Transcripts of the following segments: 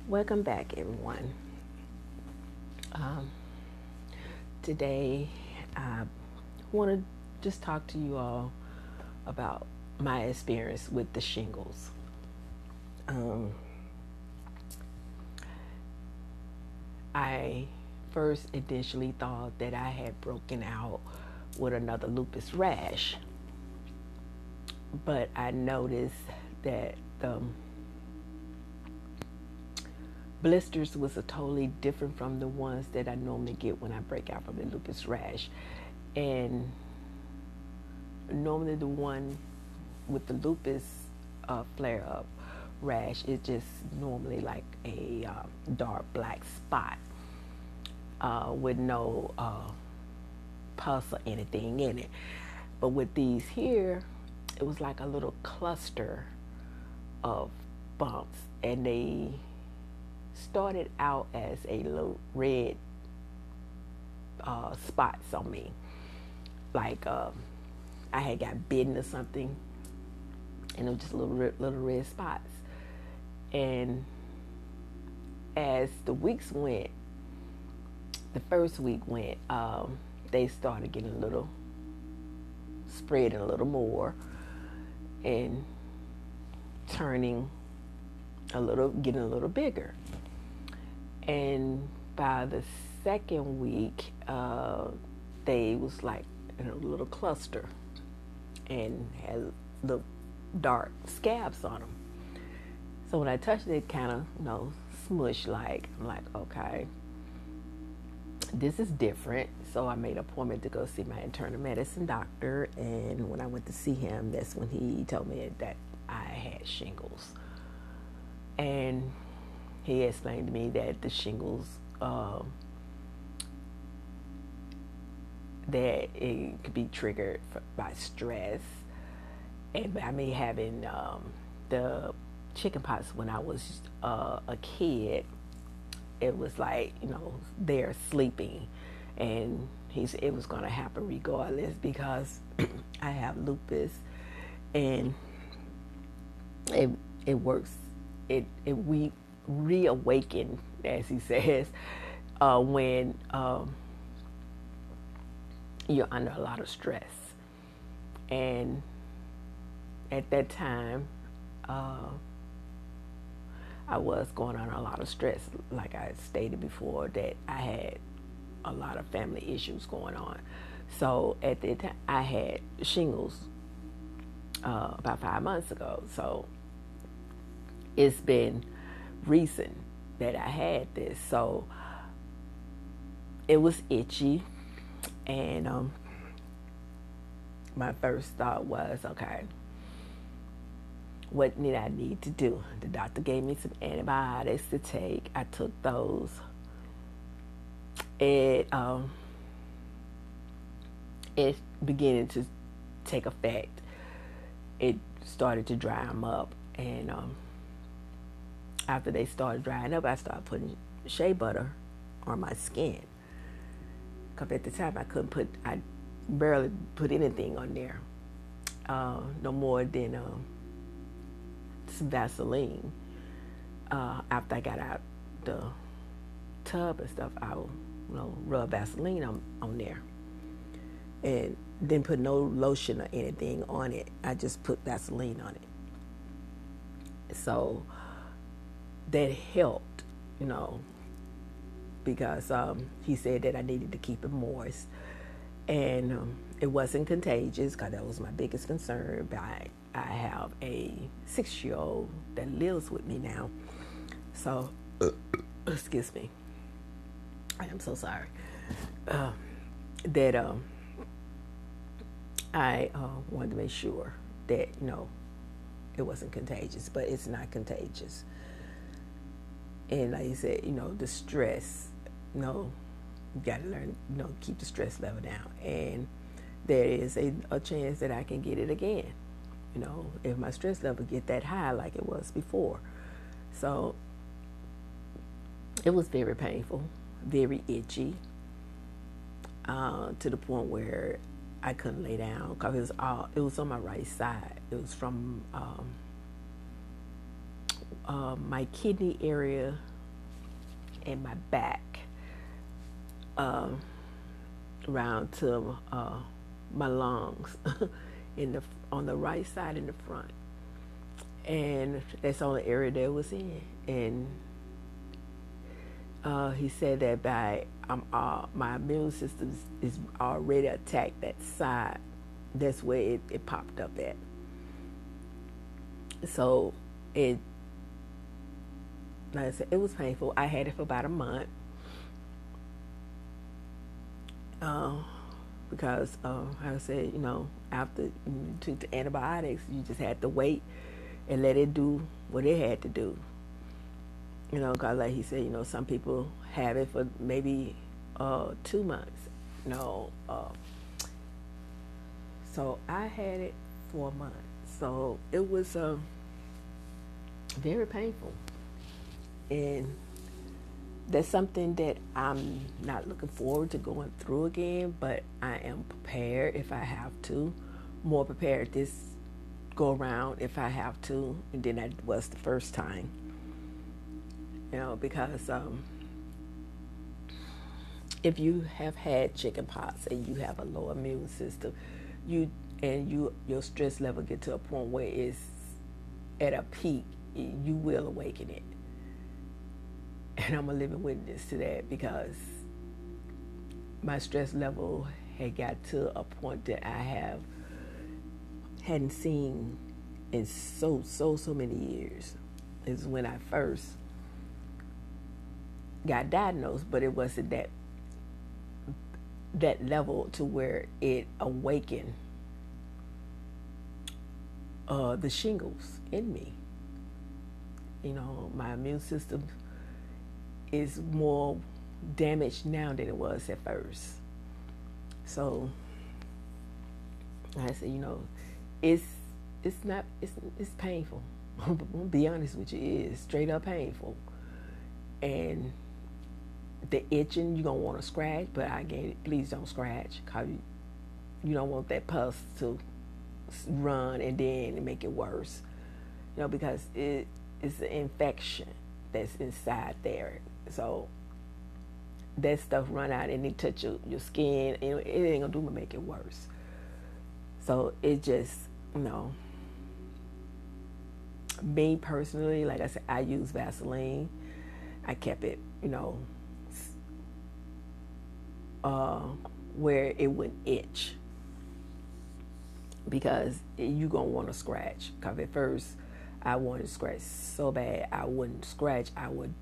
Welcome back, everyone. Um, Today, I want to just talk to you all about my experience with the shingles. Um, I first initially thought that I had broken out with another lupus rash, but I noticed that the blisters was a totally different from the ones that I normally get when I break out from the lupus rash. And normally the one with the lupus flare up rash is just normally like a dark black spot with no pus or anything in it. But with these here, it was like a little cluster of bumps, and they started out as a little red spots on me, like I had got bitten or something, and it was just little red spots. And as the weeks went, the first week went, they started getting a little spreading a little more and turning getting a little bigger. And by the second week, they was like in a little cluster and had the dark scabs on them. So when I touched it, kind of, smush like. I'm like, okay, this is different. So I made an appointment to go see my internal medicine doctor. And when I went to see him, that's when he told me that I had shingles. And he explained to me that the shingles, that it could be triggered by stress. And by me having the chickenpox when I was a kid, it was like, they're sleeping. And he said it was going to happen regardless because I have lupus, and it works. We reawaken, as he says, when you're under a lot of stress. And at that time, I was going on a lot of stress. Like I stated before, that I had a lot of family issues going on. So at the time, I had shingles about 5 months ago. So it's been recent that I had this. So it was itchy, and my first thought was, okay, what did I need to do? The doctor gave me some antibiotics to take. I took those. It beginning to take effect. It started to dry them up, and after they started drying up, I started putting shea butter on my skin. Because at the time I barely put anything on there, no more than some Vaseline. After I got out the tub and stuff, I would, rub Vaseline on there, and didn't put no lotion or anything on it. I just put Vaseline on it. So that helped, because he said that I needed to keep it moist, and it wasn't contagious, because that was my biggest concern. But I have a 6-year-old that lives with me now, so excuse me, I am so sorry, that I wanted to make sure that it wasn't contagious, but it's not contagious. And like you said, the stress, you got to learn, keep the stress level down. And there is a chance that I can get it again, if my stress level get that high like it was before. So it was very painful, very itchy, to the point where I couldn't lay down, because it was on my right side. It was from my kidney area in my back, around to my lungs, on the right side in the front, and that's the only area that was in. And he said that my immune system is already attacked that side. That's where it popped up at. So like I said, it was painful. I had it for about a month. Because I said, after you took the antibiotics, you just had to wait and let it do what it had to do. Because like he said, some people have it for maybe 2 months. So I had it for a month. So it was very painful. And that's something that I'm not looking forward to going through again, but I am prepared if I have to. More prepared this go around if I have to, and then that was the first time. Because if you have had chickenpox and you have a low immune system, your stress level get to a point where it's at a peak, you will awaken it. And I'm a living witness to that, because my stress level had got to a point that I hadn't seen in so many years. Is when I first got diagnosed, but it wasn't that level to where it awakened the shingles in me. My immune system is more damaged now than it was at first. So I said, it's painful. I'm gonna be honest with you, it is straight up painful. And the itching, you're gonna want to scratch, but again, please don't scratch, because you don't want that pus to run and then make it worse. Because it's an infection that's inside there. So that stuff run out and it touch your skin, and it ain't gonna do but make it worse. So it just, me personally, like I said, I use Vaseline. I kept it, where it wouldn't itch, because you gonna want to scratch. Because at first I wanted to scratch so bad. I wouldn't scratch, I would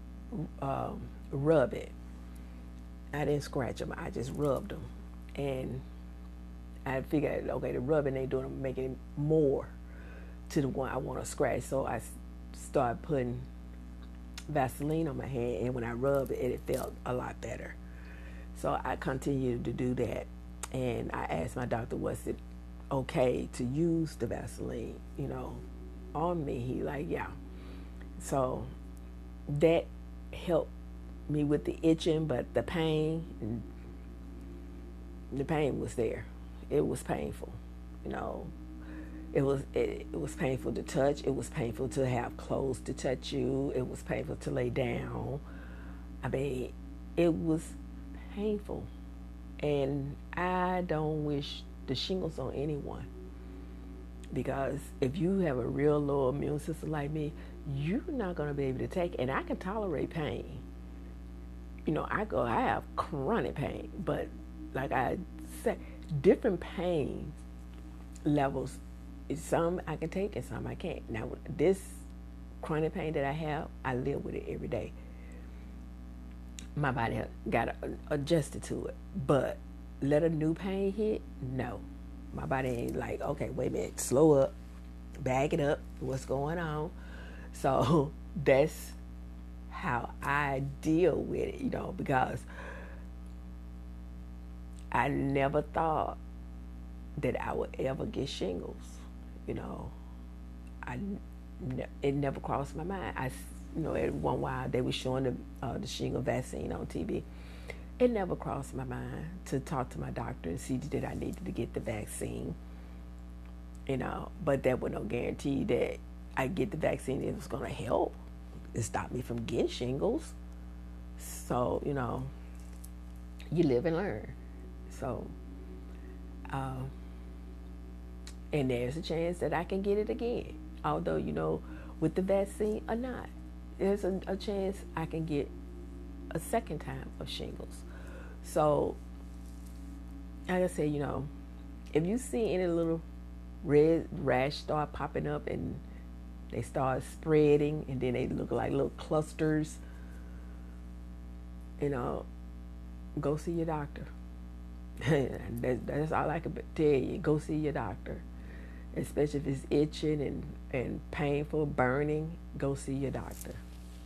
rub it. I didn't scratch them, I just rubbed them. And I figured, okay, the rubbing ain't doing, making it more to the one I want to scratch. So I started putting Vaseline on my hand, and when I rubbed it, it felt a lot better. So I continued to do that, and I asked my doctor, was it okay to use the Vaseline, on me? He like, yeah. So that helped me with the itching, but the pain was there. It was painful, It was painful to touch. It was painful to have clothes to touch you. It was painful to lay down. I mean, it was painful. And I don't wish the shingles on anyone. Because if you have a real low immune system like me, you're not going to be able to take it. And I can tolerate pain. I have chronic pain. But like I said, different pain levels, some I can take and some I can't. Now, this chronic pain that I have, I live with it every day. My body got adjusted to it. But let a new pain hit, no. My body ain't like, okay, wait a minute, slow up, back it up, what's going on? So that's how I deal with it, because I never thought that I would ever get shingles. It never crossed my mind. At one while they were showing the shingle vaccine on TV. It never crossed my mind to talk to my doctor and see that I needed to get the vaccine. But there was no guarantee that I get the vaccine, it was going to help and stop me from getting shingles. So, you live and learn. So, and there's a chance that I can get it again. Although, with the vaccine or not, there's a chance I can get a second time of shingles. So, like I said, if you see any little red rash start popping up and they start spreading and then they look like little clusters, go see your doctor. That's all I can tell you. Go see your doctor. Especially if it's itching and painful, burning, go see your doctor.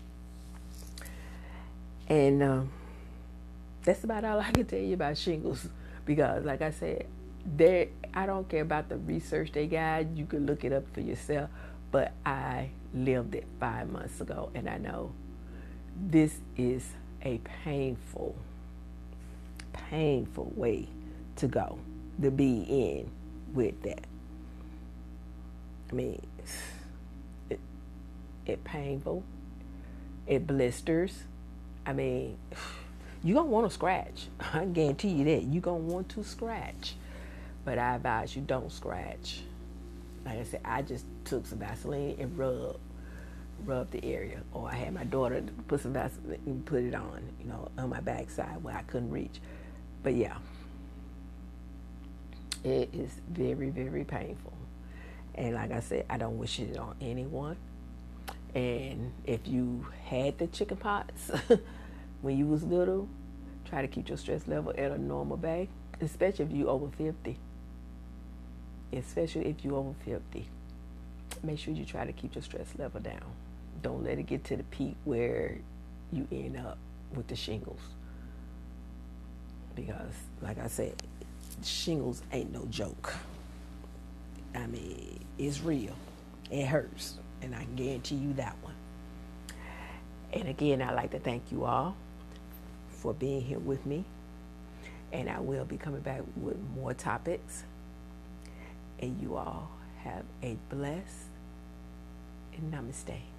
And that's about all I can tell you about shingles. Because, like I said, I don't care about the research they got. You can look it up for yourself. But I lived it 5 months ago, and I know this is a painful way to go, to be in with that. I mean, it painful. It blisters. I mean, you're going to want to scratch. I guarantee you that. You're going to want to scratch. But I advise you don't scratch. Like I said, I just took some Vaseline and rubbed the area. Or I had my daughter put some Vaseline and put it on, on my backside where I couldn't reach. But yeah, it is very, very painful. And like I said, I don't wish it on anyone. And if you had the chicken pox when you was little, try to keep your stress level at a normal base, especially if you over 50. Especially if you over 50. Make sure you try to keep your stress level down. Don't let it get to the peak where you end up with the shingles. Because, like I said, shingles ain't no joke. I mean, it's real. It hurts. And I can guarantee you that one. And again, I'd like to thank you all for being here with me. And I will be coming back with more topics. And you all have a blessed and namaste.